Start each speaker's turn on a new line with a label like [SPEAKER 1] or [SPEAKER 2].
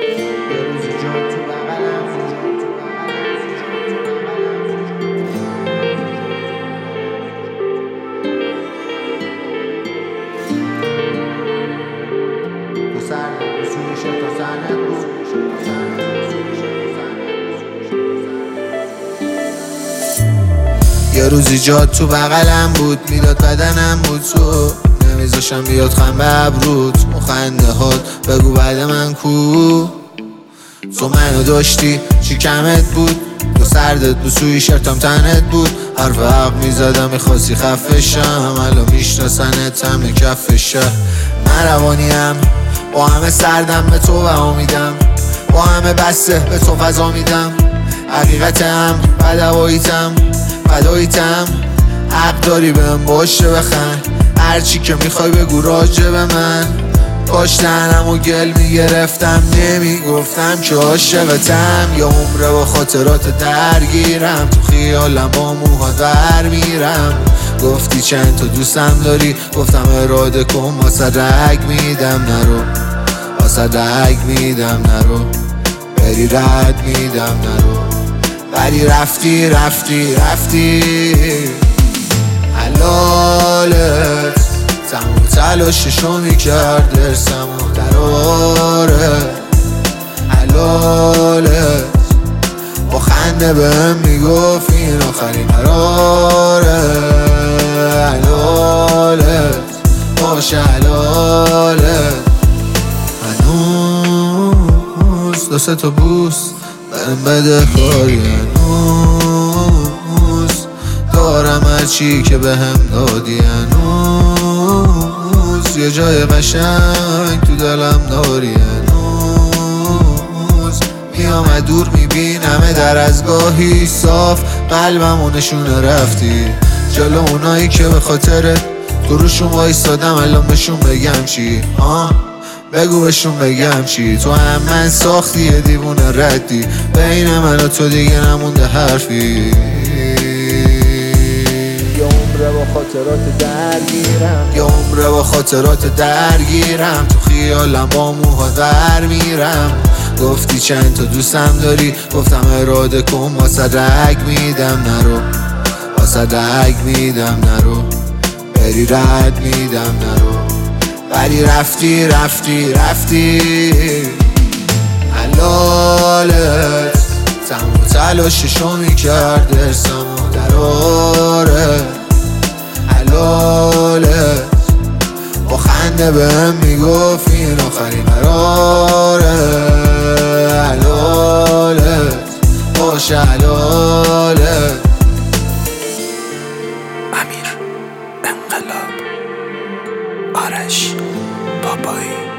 [SPEAKER 1] یه روزی جات تو بغلم بود، میداد بدنم بود تو، نمیذاشم بیاد خم به ابروت. مخنده هات بگو بعد من کو، تو منو داشتی چی کمت بود؟ تو سردت بود سوی شرطم تنت بود، حرف حق میزدم میخواستی خفشم، الان میشناسنت همه کفشم. من روانیم با همه سردم به تو و امیدم، با همه بسته به تو فضا میدم. حقیقتم بدواییتم فداییتم، حق داری بهم باشه بخند، هرچی که میخوای بگو راجع به من. کاشتنم و گل میگرفتم نمیگفتم که عاشقتم، یا عمره با خاطرات درگیرم، تو خیالم با موهات ور میرم. گفتی چند تا دوستم داری، گفتم اراده کن واسه رگ میدم نرو، واسه رگ میدم نرو، بری رد میدم نرو، ولی رفتی رفتی رفتی. حلالت تمام تلاششو میکرد ارسم و دراره، حلالت با خنده بهم میگفت این آخرین قراره، حلالت باشه حلالت. هنوز دو سه تا بوس برم بده کاری، هنوز دارم هرچی که بهم دادی، هنوز یه جای قشنگ تو دلم داری، هنوز میام دور میبینم در از گاهی صاف قلبمو نشونه رفتی، جلو اونایی که به خاطر تو روشون وایستادم الان بهشون بگم چی؟ بگو بهشون بگم چی؟ تو هم من ساختی یه دیوونه ردی، بین من و تو دیگه نمونده حرفی.
[SPEAKER 2] یه عمره با خاطرات درگیرم،
[SPEAKER 1] یه عمره با خاطرات درگیرم، تو خیالم با موها در میرم. گفتی چند تا دوستم داری، گفتم اراده کن واسه رگ میدم نرو، واسه رگ میدم نرو، بری رد میدم نرو، ولی رفتی رفتی رفتی. حلالت تمام تلاششو میکرد ارسم و دراره، حلالت با خنده بهم میگفت این آخرین قراره، حلالت باشه حلالت.
[SPEAKER 3] امیر انقلاب، آرش بابایی.